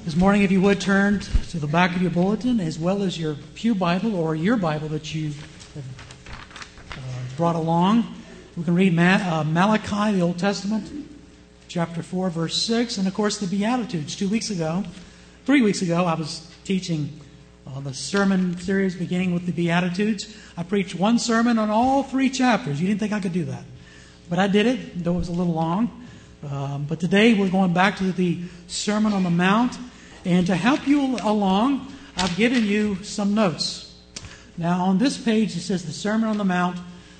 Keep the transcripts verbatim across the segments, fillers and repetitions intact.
This morning, if you would, turn to the back of your bulletin as well as your pew Bible or your Bible that you have uh, brought along. We can read Ma- uh, Malachi, the Old Testament, chapter four, verse six, and of course the Beatitudes. Two weeks ago, three weeks ago, I was teaching uh, the sermon series beginning with the Beatitudes. I preached one sermon on all three chapters. You didn't think I could do that, but I did it, though it was a little long. Um, but today we're going back to the Sermon on the Mount. And to help you along, I've given you some notes. Now, on this page, it says the Sermon on the Mount.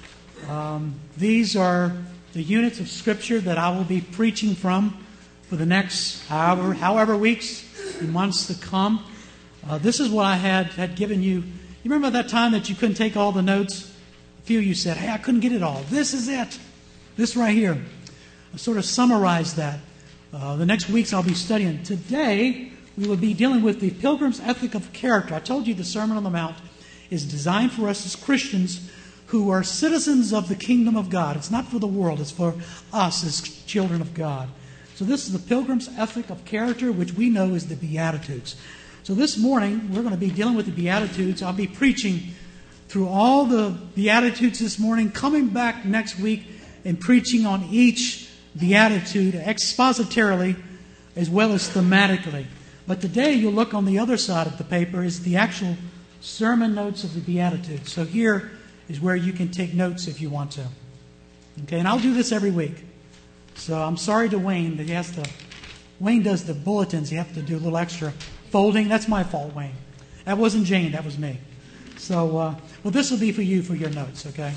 Um, these are the units of Scripture that I will be preaching from for the next however, however weeks and months to come. Uh, this is what I had, had given you. You remember that time that you couldn't take all the notes? A few of you said, hey, I couldn't get it all. This is it. This right here. I sort of summarized that. Uh, the next weeks I'll be studying. Today, we will be dealing with the Pilgrim's Ethic of Character. I told you the Sermon on the Mount is designed for us as Christians who are citizens of the kingdom of God. It's not for the world. It's for us as children of God. So this is the Pilgrim's Ethic of Character, which we know is the Beatitudes. So this morning, we're going to be dealing with the Beatitudes. I'll be preaching through all the Beatitudes this morning, coming back next week and preaching on each Beatitude expositorily as well as thematically. But today you'll look on the other side of the paper is the actual sermon notes of the Beatitudes. So here is where you can take notes if you want to. Okay, and I'll do this every week. So I'm sorry to Wayne that he has to, Wayne does the bulletins. You have to do a little extra folding. That's my fault, Wayne. That wasn't Jane, that was me. So, uh, well, this will be for you for your notes, okay?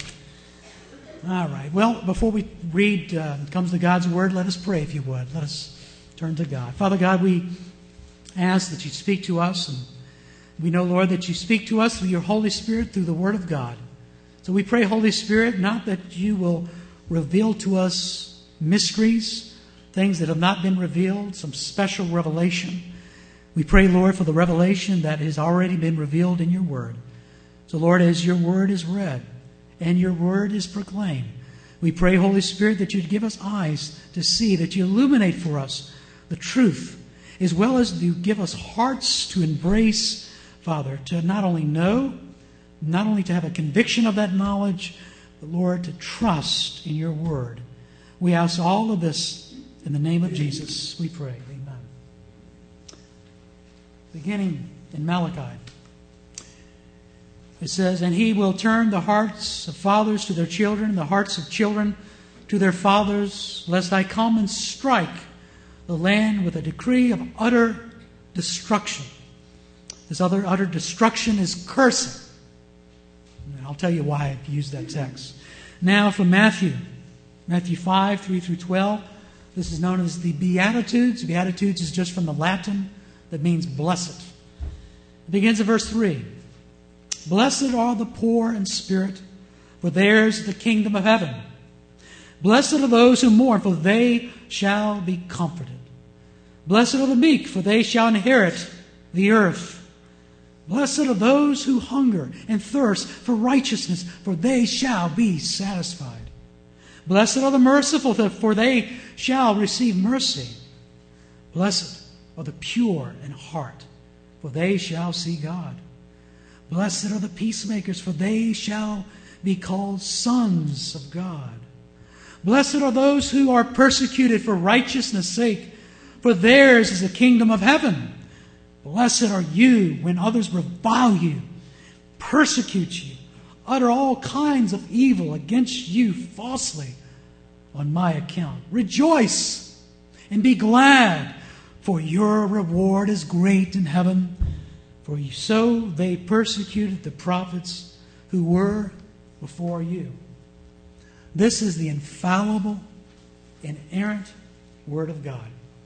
All right. Well, before we read, uh, comes to God's Word, let us pray if you would. Let us turn to God. Father God, we ask that you speak to us, and we know, Lord, that you speak to us through your Holy Spirit, through the Word of God. So we pray, Holy Spirit, not that you will reveal to us mysteries, things that have not been revealed, some special revelation. We pray, Lord, for the revelation that has already been revealed in your Word. So, Lord, as your Word is read and your Word is proclaimed, we pray, Holy Spirit, that you'd give us eyes to see, that you illuminate for us the truth, as well as you give us hearts to embrace, Father, to not only know, not only to have a conviction of that knowledge, but, Lord, to trust in your Word. We ask all of this in the name of Jesus, we pray. Amen. Beginning in Malachi, it says, and he will turn the hearts of fathers to their children, and the hearts of children to their fathers, lest I come and strike the land with a decree of utter destruction. This other utter destruction is cursing. And I'll tell you why I used that text. Now from Matthew, Matthew five, three through twelve. This is known as the Beatitudes. Beatitudes is just from the Latin that means blessed. It begins at verse three. Blessed are the poor in spirit, for theirs is the kingdom of heaven. Blessed are those who mourn, for they shall be comforted. Blessed are the meek, for they shall inherit the earth. Blessed are those who hunger and thirst for righteousness, for they shall be satisfied. Blessed are the merciful, for they shall receive mercy. Blessed are the pure in heart, for they shall see God. Blessed are the peacemakers, for they shall be called sons of God. Blessed are those who are persecuted for righteousness' sake, for theirs is the kingdom of heaven. Blessed are you when others revile you, persecute you, utter all kinds of evil against you falsely on my account. Rejoice and be glad, for your reward is great in heaven. For so they persecuted the prophets who were before you. This is the infallible, inerrant Word of God.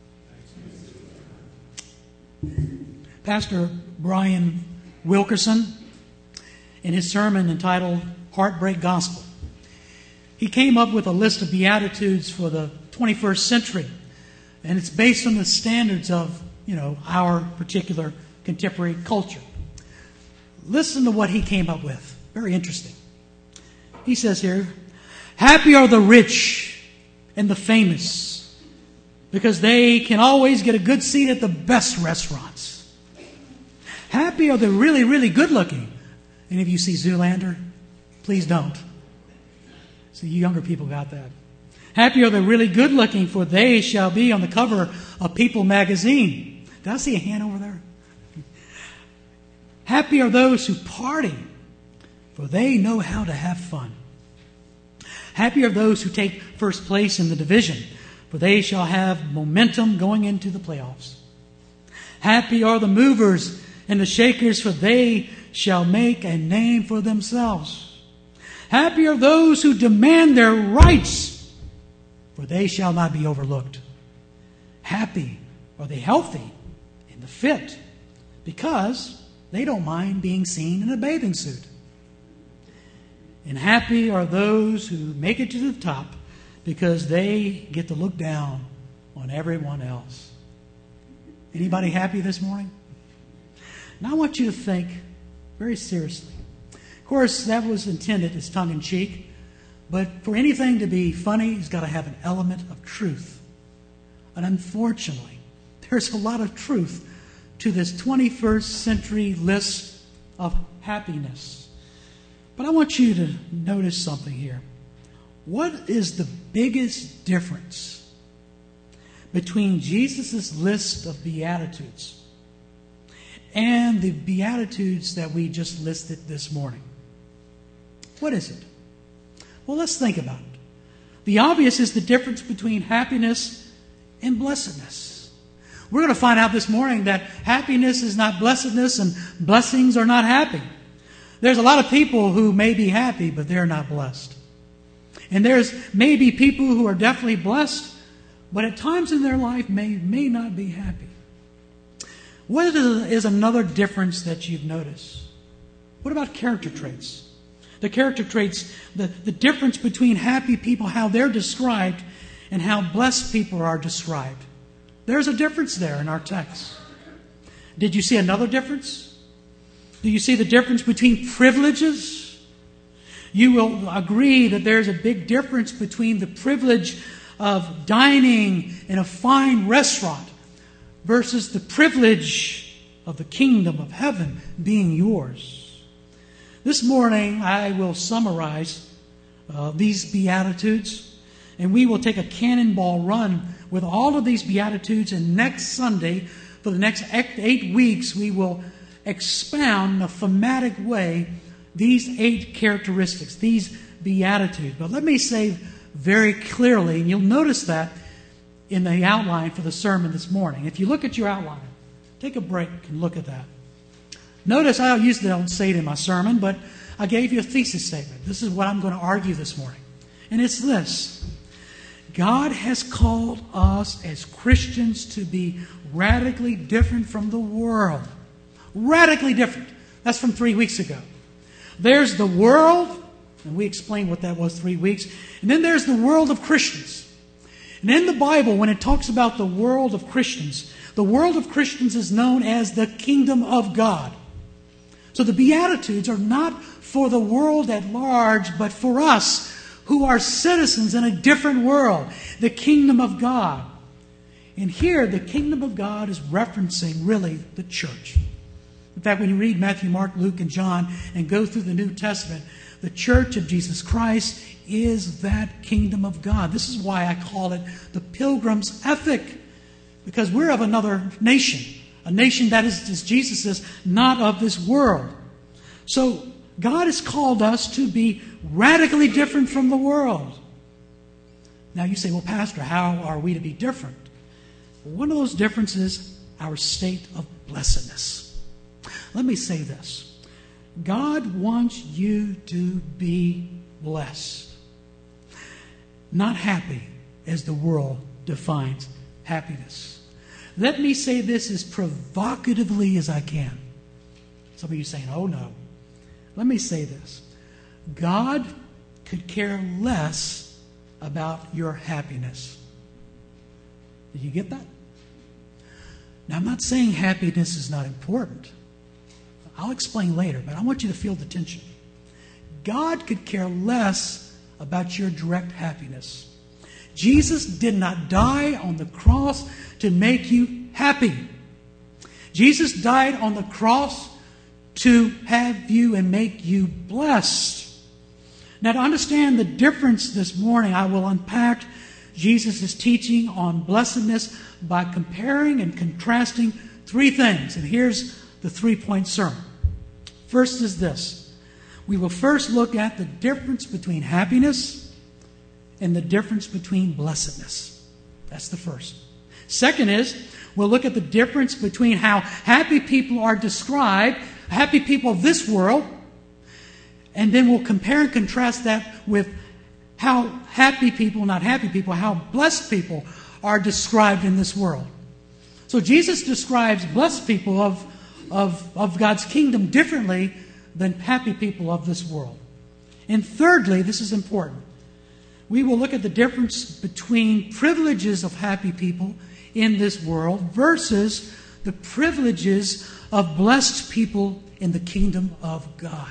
Pastor Brian Wilkerson, in his sermon entitled Heartbreak Gospel, he came up with a list of Beatitudes for the twenty-first century. And it's based on the standards of, you know, our particular contemporary culture. Listen to what he came up with. Very interesting. He says here, happy are the rich and the famous, because they can always get a good seat at the best restaurants. Happy are the really, really good looking. Any of you see Zoolander? Please don't. So you younger people got that. Happy are the really good looking, for they shall be on the cover of People magazine. Did I see a hand over there? Happy are those who party, for they know how to have fun. Happy are those who take first place in the division, for they shall have momentum going into the playoffs. Happy are the movers and the shakers, for they shall make a name for themselves. Happy are those who demand their rights, for they shall not be overlooked. Happy are the healthy and the fit, because they don't mind being seen in a bathing suit. And happy are those who make it to the top, because they get to look down on everyone else. Anybody happy this morning? Now I want you to think very seriously. Of course, that was intended as tongue-in-cheek, but for anything to be funny, it's got to have an element of truth. And unfortunately, there's a lot of truth to this twenty-first century list of happiness. But I want you to notice something here. What is the biggest difference between Jesus' list of Beatitudes and the Beatitudes that we just listed this morning? What is it? Well, let's think about it. The obvious is the difference between happiness and blessedness. We're going to find out this morning that happiness is not blessedness and blessings are not happy. There's a lot of people who may be happy, but they're not blessed. And there's maybe people who are definitely blessed, but at times in their life may, may not be happy. What is another difference that you've noticed? What about character traits? The character traits, the, the difference between happy people, how they're described, and how blessed people are described. There's a difference there in our text. Did you see another difference? Do you see the difference between privileges? You will agree that there's a big difference between the privilege of dining in a fine restaurant versus the privilege of the kingdom of heaven being yours. This morning I will summarize uh, these Beatitudes, and we will take a cannonball run with all of these Beatitudes, and next Sunday, for the next eight weeks, we will expound in a thematic way these eight characteristics, these Beatitudes. But let me say very clearly, and you'll notice that in the outline for the sermon this morning. If you look at your outline, take a break and look at that. Notice I usually don't say it in my sermon, but I gave you a thesis statement. This is what I'm going to argue this morning. And it's this. God has called us as Christians to be radically different from the world. Radically different. That's from three weeks ago. There's the world, and we explained what that was three weeks. And then there's the world of Christians. And in the Bible, when it talks about the world of Christians, the world of Christians is known as the kingdom of God. So the Beatitudes are not for the world at large, but for us who are citizens in a different world, the kingdom of God. And here, the kingdom of God is referencing really the church. In fact, when you read Matthew, Mark, Luke, and John and go through the New Testament, the church of Jesus Christ is that kingdom of God. This is why I call it the pilgrim's ethic, because we're of another nation, a nation that is, as Jesus says, not of this world. So God has called us to be radically different from the world. Now you say, well, Pastor, how are we to be different? Well, one of those differences is our state of blessedness. Let me say this. God wants you to be blessed, not happy as the world defines happiness. Let me say this as provocatively as I can. Some of you are saying, oh no. Let me say this. God could care less about your happiness. Did you get that? Now, I'm not saying happiness is not important. I'll explain later, but I want you to feel the tension. God could care less about your direct happiness. Jesus did not die on the cross to make you happy. Jesus died on the cross to have you and make you blessed. Now, to understand the difference this morning, I will unpack Jesus' teaching on blessedness by comparing and contrasting three things. And here's the three-point sermon. First is this. We will first look at the difference between happiness and the difference between blessedness. That's the first. Second is, we'll look at the difference between how happy people are described, happy people of this world, and then we'll compare and contrast that with how happy people, not happy people, how blessed people are described in this world. So Jesus describes blessed people of, of, of God's kingdom differently than happy people of this world. And thirdly, this is important, we will look at the difference between privileges of happy people in this world versus the privileges of blessed people in the kingdom of God.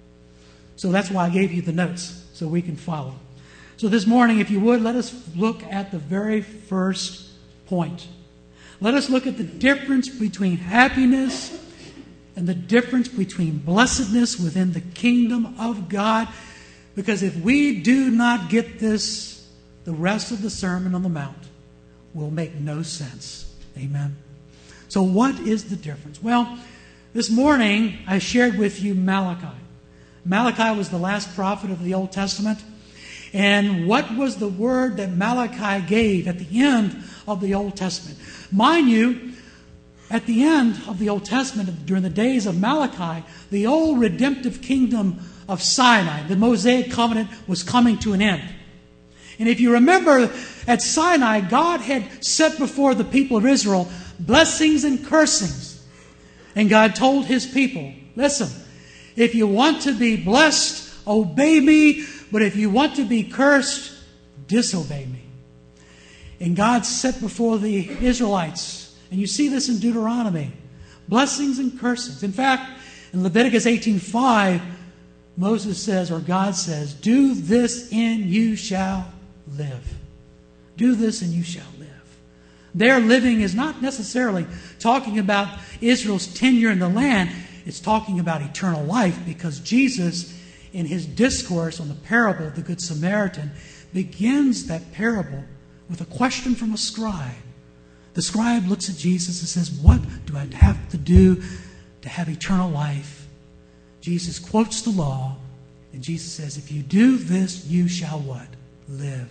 So that's why I gave you the notes, so we can follow. So this morning, if you would, let us look at the very first point. Let us look at the difference between happiness and the difference between blessedness within the kingdom of God. Because if we do not get this, the rest of the Sermon on the Mount will make no sense. Amen. So what is the difference? Well, this morning I shared with you Malachi. Malachi was the last prophet of the Old Testament. And what was the word that Malachi gave at the end of the Old Testament? Mind you, at the end of the Old Testament, during the days of Malachi, the old redemptive kingdom of Sinai, the Mosaic covenant, was coming to an end. And if you remember, at Sinai, God had set before the people of Israel blessings and cursings. And God told His people, listen, if you want to be blessed, obey me. But if you want to be cursed, disobey me. And God set before the Israelites, and you see this in Deuteronomy, blessings and cursings. In fact, in Leviticus eighteen five, Moses says, or God says, do this and you shall live. Do this and you shall live. Their living is not necessarily talking about Israel's tenure in the land. It's talking about eternal life, because Jesus, in His discourse on the parable of the Good Samaritan, begins that parable with a question from a scribe. The scribe looks at Jesus and says, what do I have to do to have eternal life? Jesus quotes the law, and Jesus says, if you do this, you shall what? Live.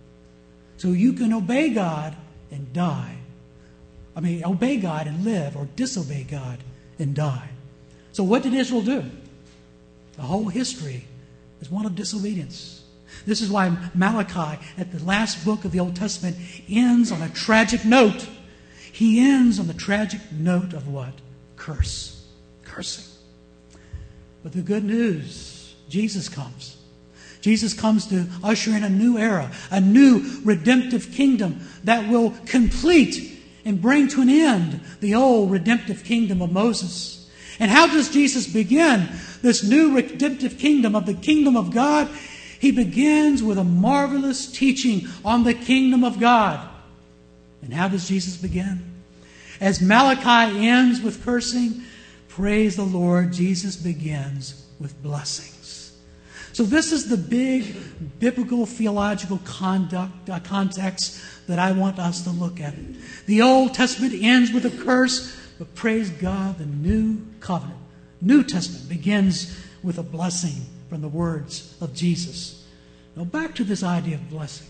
So you can obey God and die. I mean, obey God and live, or disobey God and die. So what did Israel do? The whole history is one of disobedience. This is why Malachi, at the last book of the Old Testament, ends on a tragic note. He ends on the tragic note of what? Curse. Cursing. But the good news, Jesus comes. Jesus comes to usher in a new era, a new redemptive kingdom that will complete and bring to an end the old redemptive kingdom of Moses. And how does Jesus begin this new redemptive kingdom of the kingdom of God? He begins with a marvelous teaching on the kingdom of God. And how does Jesus begin? As Malachi ends with cursing, praise the Lord, Jesus begins with blessings. So this is the big biblical theological conduct, uh, context that I want us to look at. The Old Testament ends with a curse, but praise God, the new covenant, New Testament, begins with a blessing from the words of Jesus. Now back to this idea of blessing.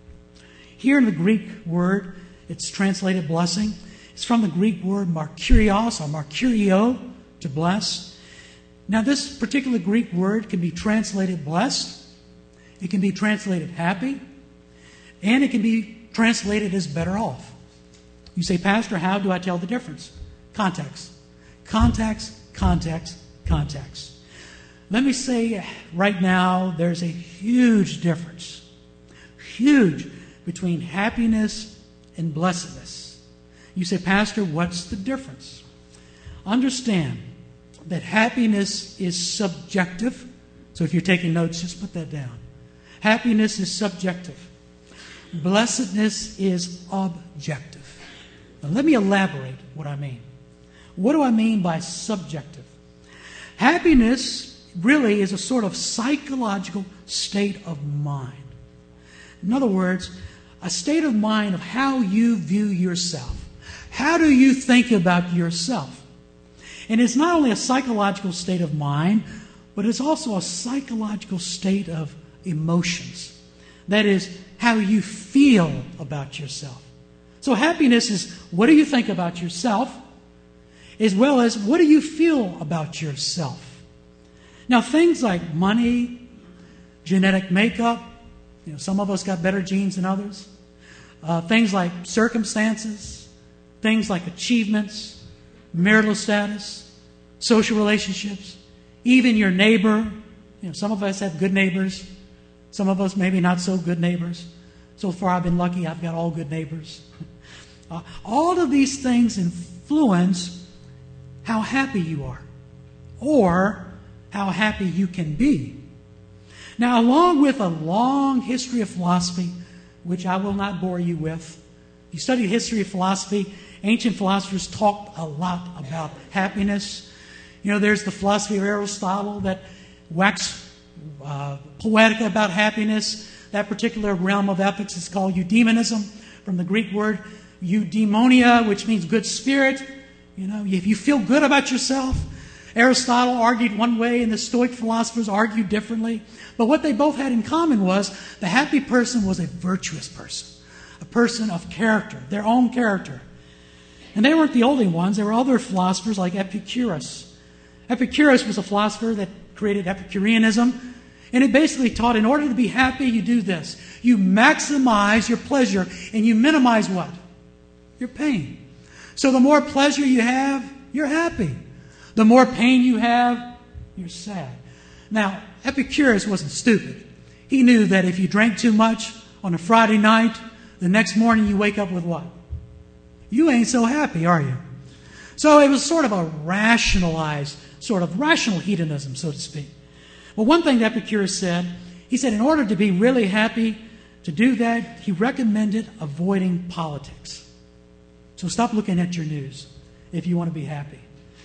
Here in the Greek word, it's translated blessing. It's from the Greek word markurios, or markurio, to bless. Now this particular Greek word can be translated blessed. It can be translated happy. And it can be translated as better off. You say, Pastor, how do I tell the difference? Context. Context, context, context. Let me say right now, there's a huge difference. Huge between happiness and blessedness. You say, Pastor, what's the difference? Understand that happiness is subjective. So if you're taking notes, just put that down. Happiness is subjective. blessedness is objective. Now, let me elaborate what I mean. What do I mean by subjective? Happiness really is a sort of psychological state of mind. In other words, a state of mind of how you view yourself. How do you think about yourself? And it's not only a psychological state of mind, but it's also a psychological state of emotions. That is, how you feel about yourself. So happiness is what do you think about yourself, as well as what do you feel about yourself. Now, things like money, genetic makeup, you know, some of us got better genes than others. Uh, things like circumstances, things like achievements, marital status, social relationships, even your neighbor. You know, some of us have good neighbors. Some of us maybe not so good neighbors. So far I've been lucky. I've got all good neighbors. Uh, all of these things influence how happy you are or how happy you can be. Now, along with a long history of philosophy, which I will not bore you with, you study history of philosophy, ancient philosophers talked a lot about happiness. You know, there's the philosophy of Aristotle that waxed uh, poetic about happiness. That particular realm of ethics is called eudaimonism, from the Greek word eudaimonia, which means good spirit. You know, if you feel good about yourself, Aristotle argued one way and the Stoic philosophers argued differently. But what they both had in common was the happy person was a virtuous person, a person of character, their own character. And they weren't the only ones. There were other philosophers like Epicurus. Epicurus was a philosopher that created Epicureanism. And it basically taught in order to be happy, you do this. You maximize your pleasure and you minimize what? Your pain. So the more pleasure you have, you're happy. The more pain you have, you're sad. Now, Epicurus wasn't stupid. He knew that if you drank too much on a Friday night, the next morning you wake up with what? You ain't so happy, are you? So it was sort of a rationalized, sort of rational hedonism, so to speak. Well, one thing that Epicurus said, he said in order to be really happy, to do that, he recommended avoiding politics. So stop looking at your news if you want to be happy.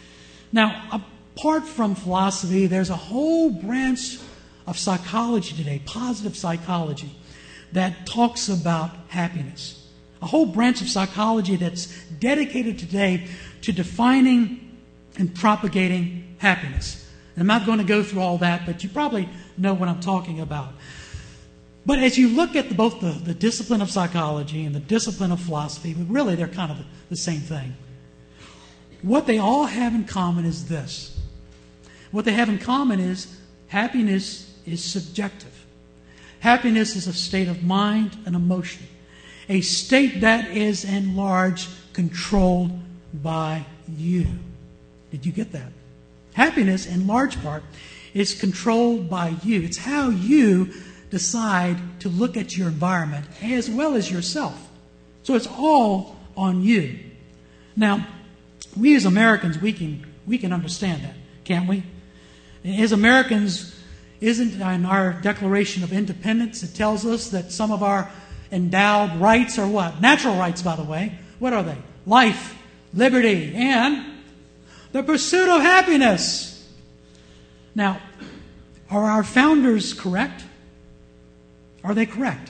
Now, apart from philosophy, there's a whole branch of psychology today, positive psychology, that talks about happiness. A whole branch of psychology that's dedicated today to defining and propagating happiness. And I'm not going to go through all that, but you probably know what I'm talking about. But as you look at the, both the, the discipline of psychology and the discipline of philosophy, really they're kind of the, the same thing. What they all have in common is this. What they have in common is happiness is subjective. Happiness is a state of mind and emotion. A state that is, in large, controlled by you. Did you get that? Happiness, in large part, is controlled by you. It's how you decide to look at your environment as well as yourself. So it's all on you. Now, we as Americans, we can we can understand that, can't we? As Americans, isn't in our Declaration of Independence, it tells us that some of our endowed rights are what? Natural rights, by the way. What are they? Life, liberty, and the pursuit of happiness. Now, are our founders correct? Are they correct?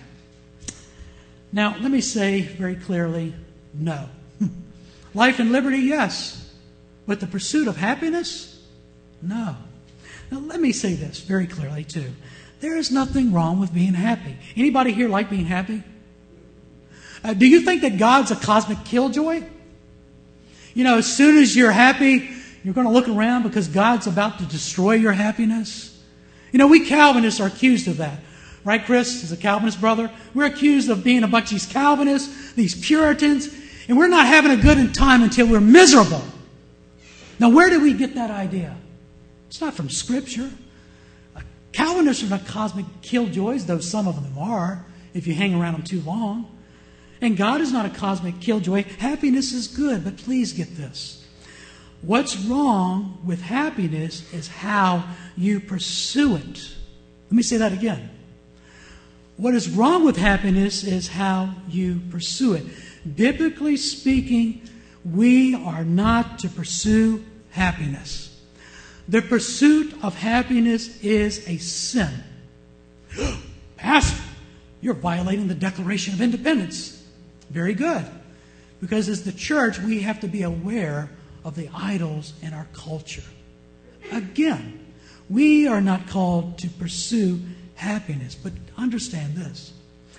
Now, let me say very clearly, no. Life and liberty, yes. But the pursuit of happiness? No. Now, let me say this very clearly, too. There is nothing wrong with being happy. Anybody here like being happy? Uh, do you think that God's a cosmic killjoy? You know, as soon as you're happy, you're going to look around because God's about to destroy your happiness? You know, we Calvinists are accused of that. Right, Chris, as a Calvinist brother? We're accused of being a bunch of these Calvinists, these Puritans, and we're not having a good time until we're miserable. Now, where did we get that idea? It's not from Scripture. Calvinists are not cosmic killjoys, though some of them are, if you hang around them too long. And God is not a cosmic killjoy. Happiness is good, but please get this. What's wrong with happiness is how you pursue it. Let me say that again. What is wrong with happiness is how you pursue it. Biblically speaking, we are not to pursue happiness. The pursuit of happiness is a sin. Pastor, you're violating the Declaration of Independence. Very good. Because as the church, we have to be aware of the idols in our culture. Again, we are not called to pursue happiness, but understand this.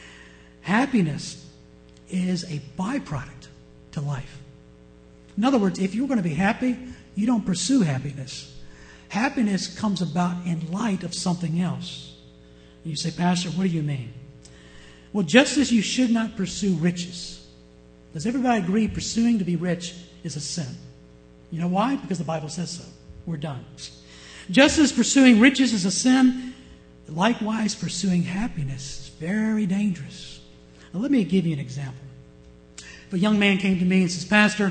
Happiness is a byproduct to life. In other words, if you're going to be happy, you don't pursue happiness. Happiness comes about in light of something else. You say, Pastor, what do you mean? Well, just as you should not pursue riches. Does everybody agree pursuing to be rich is a sin? You know why? Because the Bible says so. We're done. Just as pursuing riches is a sin, likewise pursuing happiness is very dangerous. Now, let me give you an example. If a young man came to me and says, Pastor,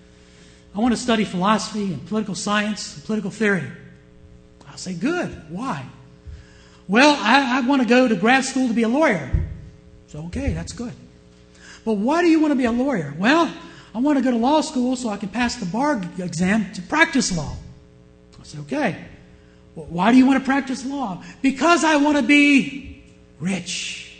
I want to study philosophy and political science and political theory. I'll say, good. Why? Well, I, I want to go to grad school to be a lawyer. So, okay, that's good. But why do you want to be a lawyer? Well, I want to go to law school so I can pass the bar exam to practice law. I say, okay. Well, why do you want to practice law? Because I want to be rich.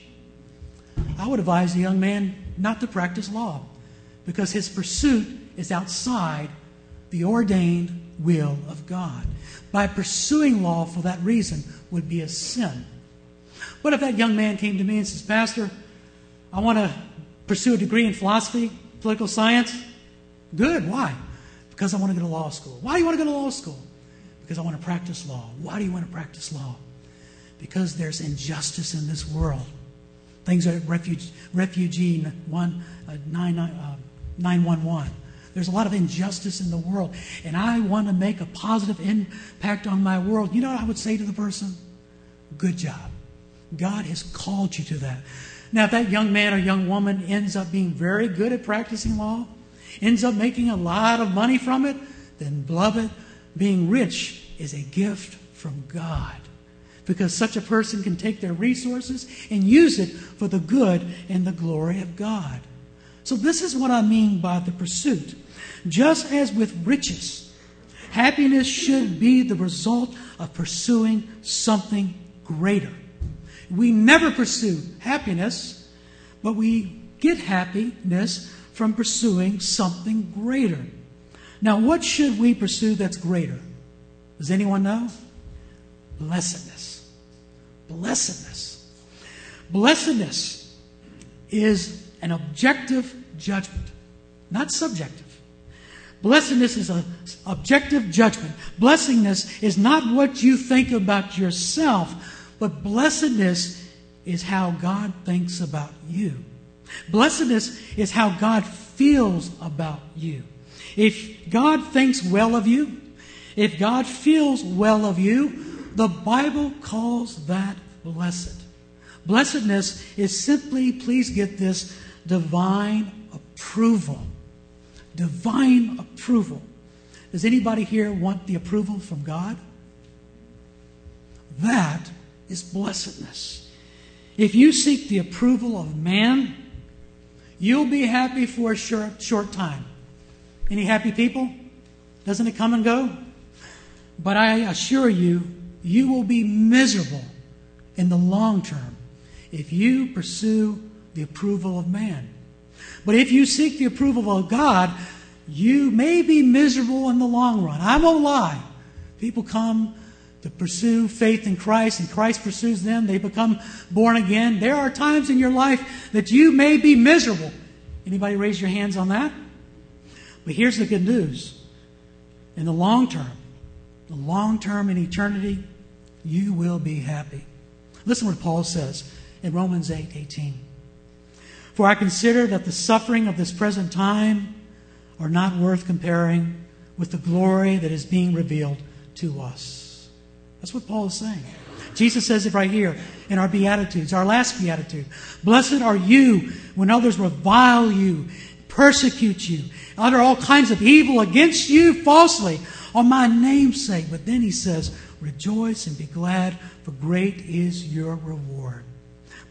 I would advise the young man not to practice law because his pursuit is outside the ordained will of God. By pursuing law for that reason would be a sin. What if that young man came to me and says, Pastor, I want to pursue a degree in philosophy, political science? Good. Why? Because I want to go to law school. Why do you want to go to law school? Because I want to practice law. Why do you want to practice law? Because there's injustice in this world. Things are refugee, refugee one, uh, nine, uh, nine one one. There's a lot of injustice in the world. And I want to make a positive impact on my world. You know what I would say to the person? Good job. God has called you to that. Now, if that young man or young woman ends up being very good at practicing law, ends up making a lot of money from it, then, beloved, being rich is a gift from God. Because such a person can take their resources and use it for the good and the glory of God. So this is what I mean by the pursuit. Just as with riches, happiness should be the result of pursuing something greater. We never pursue happiness, but we get happiness from pursuing something greater. Now, what should we pursue that's greater? Does anyone know? Blessedness. Blessedness. Blessedness is an objective judgment, not subjective. Blessedness is an objective judgment. Blessedness is not what you think about yourself, but blessedness is how God thinks about you. Blessedness is how God feels about you. If God thinks well of you, if God feels well of you, the Bible calls that blessed. Blessedness is simply, please get this, divine approval. Divine approval. Does anybody here want the approval from God? That is blessedness. If you seek the approval of man, you'll be happy for a short, short time. Any happy people? Doesn't it come and go? But I assure you, you will be miserable in the long term if you pursue the approval of man. But if you seek the approval of God, you may be miserable in the long run. I won't lie. People come to pursue faith in Christ, and Christ pursues them. They become born again. There are times in your life that you may be miserable. Anybody raise your hands on that? But here's the good news. In the long term, the long term in eternity, you will be happy. Listen what Paul says in Romans eight eighteen. For I consider that the suffering of this present time are not worth comparing with the glory that is being revealed to us. That's what Paul is saying. Jesus says it right here in our Beatitudes, our last Beatitude. Blessed are you when others revile you, persecute you, utter all kinds of evil against you falsely on my name's sake. But then he says, rejoice and be glad, for great is your reward.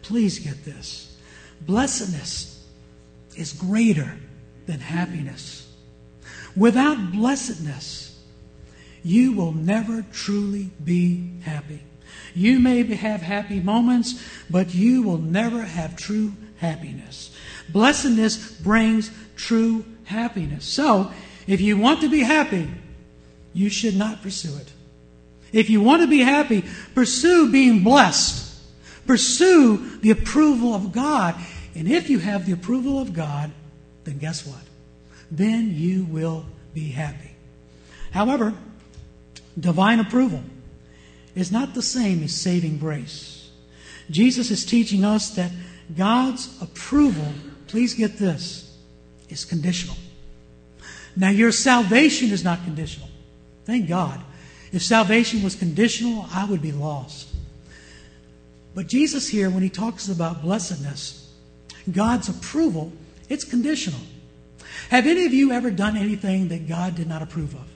please get this. Blessedness is greater than happiness. Without blessedness, you will never truly be happy. You may have happy moments, but you will never have true happiness. Blessedness brings true happiness. So, if you want to be happy, you should not pursue it. If you want to be happy, pursue being blessed. Pursue the approval of God. And if you have the approval of God, then guess what? Then you will be happy. However, divine approval is not the same as saving grace. Jesus is teaching us that God's approval, please get this, is conditional. Now, your salvation is not conditional. Thank God. If salvation was conditional, I would be lost. But Jesus here, when he talks about blessedness, God's approval, it's conditional. Have any of you ever done anything that God did not approve of?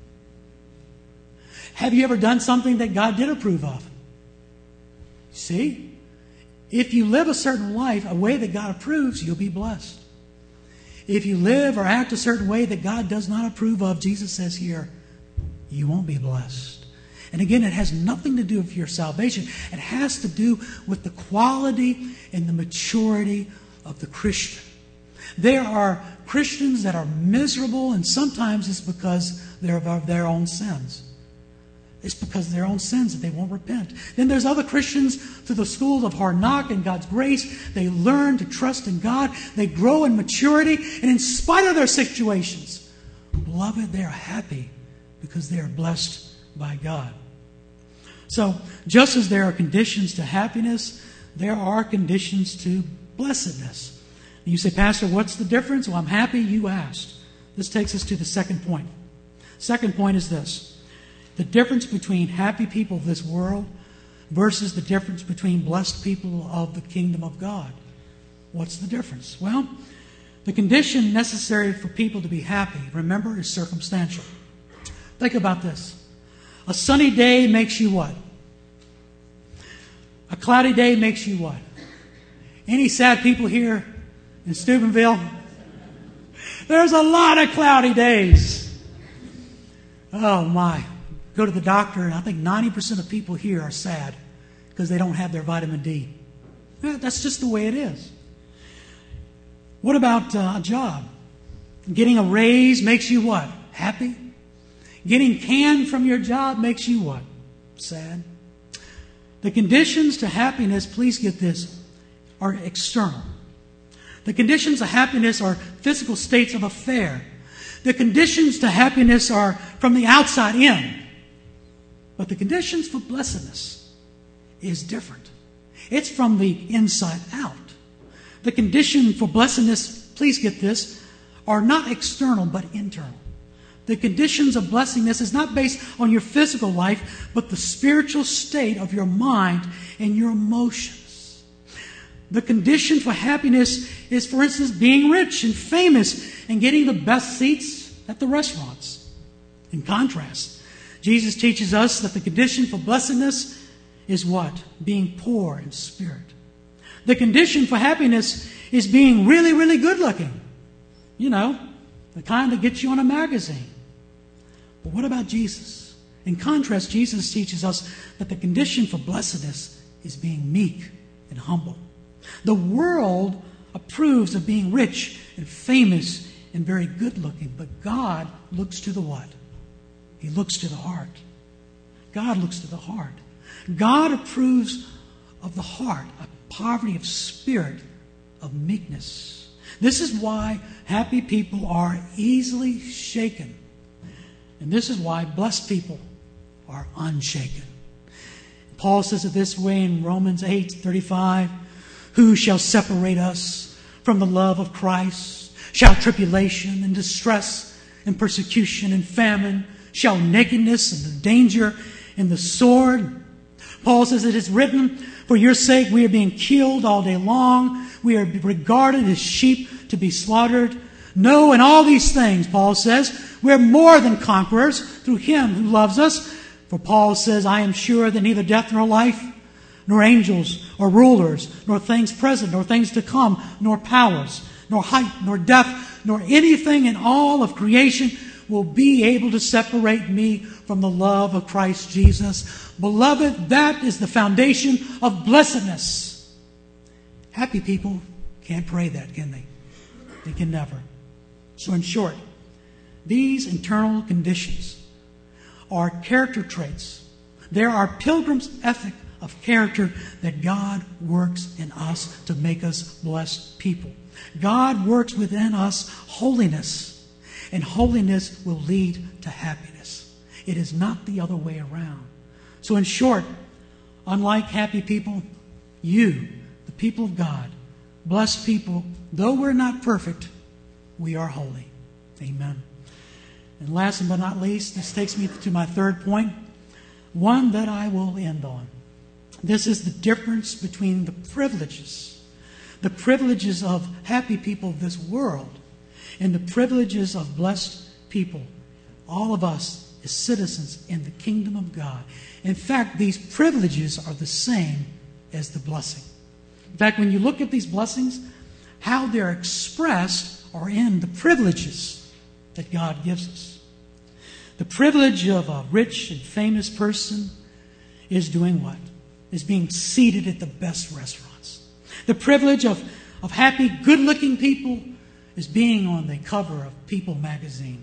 Have you ever done something that God did approve of? See? If you live a certain life, a way that God approves, you'll be blessed. If you live or act a certain way that God does not approve of, Jesus says here, you won't be blessed. And again, it has nothing to do with your salvation. It has to do with the quality and the maturity of the Christian. There are Christians that are miserable, and sometimes it's because they're of their own sins. It's because of their own sins that they won't repent. Then there's other Christians through the schools of hard knock and God's grace. They learn to trust in God. They grow in maturity. And in spite of their situations, beloved, they are happy because they are blessed by God. So, just as there are conditions to happiness, there are conditions to blessedness. And you say, Pastor, what's the difference? Well, I'm happy you asked. This takes us to the second point. Second point is this. The difference between happy people of this world versus the difference between blessed people of the kingdom of God. What's the difference? Well, the condition necessary for people to be happy, remember, is circumstantial. Think about this. A sunny day makes you what? A cloudy day makes you what? Any sad people here in Steubenville? There's a lot of cloudy days. Oh my. Go to the doctor, and I think ninety percent of people here are sad because they don't have their vitamin D. Yeah, that's just the way it is. What about uh, a job? Getting a raise makes you what? Happy? Getting canned from your job makes you what? Sad. The conditions to happiness, please get this, are external. The conditions of happiness are physical states of affair. The conditions to happiness are from the outside in. But the conditions for blessedness is different. It's from the inside out. The condition for blessedness, please get this, are not external but internal. The conditions of blessedness is not based on your physical life, but the spiritual state of your mind and your emotions. The condition for happiness is, for instance, being rich and famous and getting the best seats at the restaurants. In contrast, Jesus teaches us that the condition for blessedness is what? Being poor in spirit. The condition for happiness is being really, really good looking. You know, the kind that gets you on a magazine. But what about Jesus? In contrast, Jesus teaches us that the condition for blessedness is being meek and humble. The world approves of being rich and famous and very good looking, but God looks to the what? He looks to the heart. God looks to the heart. God approves of the heart, a poverty of spirit, of meekness. This is why happy people are easily shaken. And this is why blessed people are unshaken. Paul says it this way in Romans eight thirty-five. Who shall separate us from the love of Christ? Shall tribulation and distress and persecution and famine, shall nakedness and the danger and the sword? Paul says it is written, for your sake we are being killed all day long. We are regarded as sheep to be slaughtered. No, in all these things, Paul says, we're more than conquerors through him who loves us. For Paul says, I am sure that neither death nor life, nor angels, or rulers, nor things present, nor things to come, nor powers, nor height, nor depth, nor anything in all of creation will be able to separate me from the love of Christ Jesus. Beloved, that is the foundation of blessedness. Happy people can't pray that, can they? They can never. So in short, these internal conditions are character traits. There are pilgrim's ethic of character that God works in us to make us blessed people. God works within us holiness, and holiness will lead to happiness. It is not the other way around. So in short, unlike happy people, you, the people of God, blessed people, though we're not perfect, we are holy. Amen. And last but not least, this takes me to my third point, one that I will end on. This is the difference between the privileges, the privileges of happy people of this world, and the privileges of blessed people. All of us as citizens in the kingdom of God. In fact, these privileges are the same as the blessing. In fact, when you look at these blessings, how they're expressed are in the privileges that God gives us. The privilege of a rich and famous person is doing what? Is being seated at the best restaurants. The privilege of, of happy, good-looking people is being on the cover of People magazine.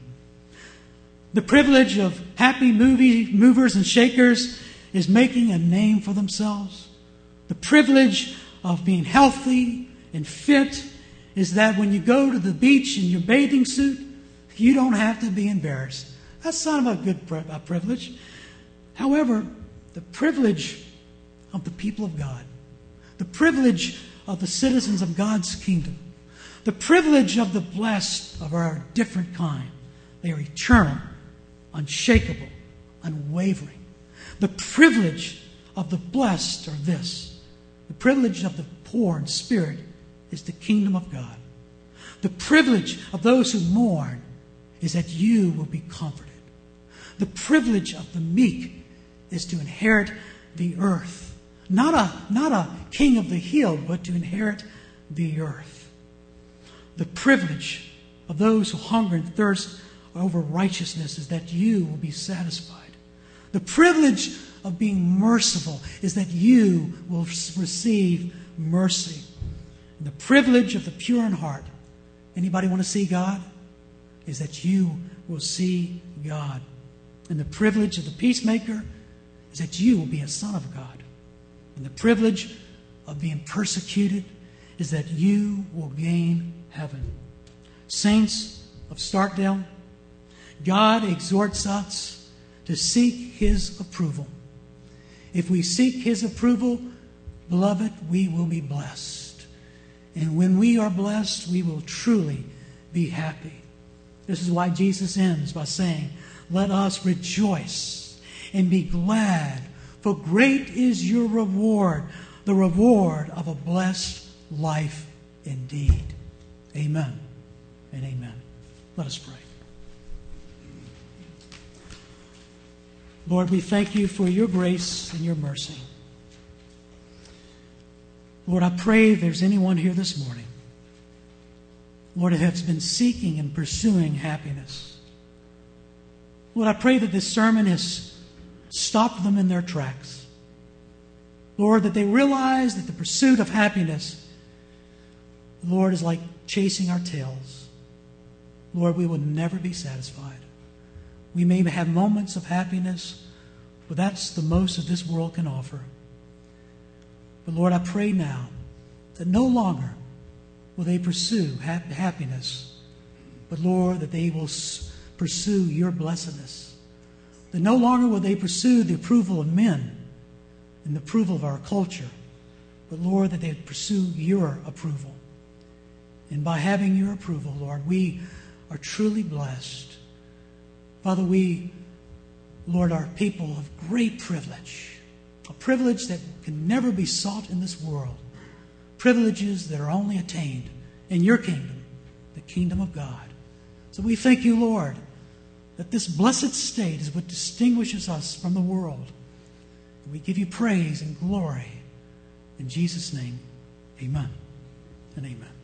The privilege of happy movie movers and shakers is making a name for themselves. The privilege of being healthy and fit is that when you go to the beach in your bathing suit, you don't have to be embarrassed. That's not a good pri- a privilege. However, the privilege of the people of God, the privilege of the citizens of God's kingdom, the privilege of the blessed of our different kind, they are eternal, unshakable, unwavering. The privilege of the blessed are this. The privilege of the poor in spirit is the kingdom of God. The privilege of those who mourn is that you will be comforted. The privilege of the meek is to inherit the earth. Not a, not a king of the hill, but to inherit the earth. The privilege of those who hunger and thirst over righteousness is that you will be satisfied. The privilege of being merciful is that you will receive mercy. And the privilege of the pure in heart, anybody want to see God? Is that you will see God. And the privilege of the peacemaker is that you will be a son of God. And the privilege of being persecuted is that you will gain heaven. Saints of Starkdale, God exhorts us to seek His approval. If we seek His approval, beloved, we will be blessed. And when we are blessed, we will truly be happy. This is why Jesus ends by saying, "Let us rejoice and be glad, for great is your reward, the reward of a blessed life indeed." Amen and amen. Let us pray. Lord, we thank you for your grace and your mercy. Lord, I pray if there's anyone here this morning, Lord, that has been seeking and pursuing happiness. Lord, I pray that this sermon has stopped them in their tracks. Lord, that they realize that the pursuit of happiness, Lord, is like chasing our tails. Lord, we will never be satisfied. We may have moments of happiness, but that's the most that this world can offer. But Lord, I pray now that no longer will they pursue ha- happiness, but Lord, that they will s- pursue your blessedness. That no longer will they pursue the approval of men and the approval of our culture, but Lord, that they pursue your approval. And by having your approval, Lord, we are truly blessed. Father, we, Lord, are people of great privilege, a privilege that can never be sought in this world, privileges that are only attained in your kingdom, the kingdom of God. So we thank you, Lord, that this blessed state is what distinguishes us from the world. And we give you praise and glory In Jesus' name, amen and amen.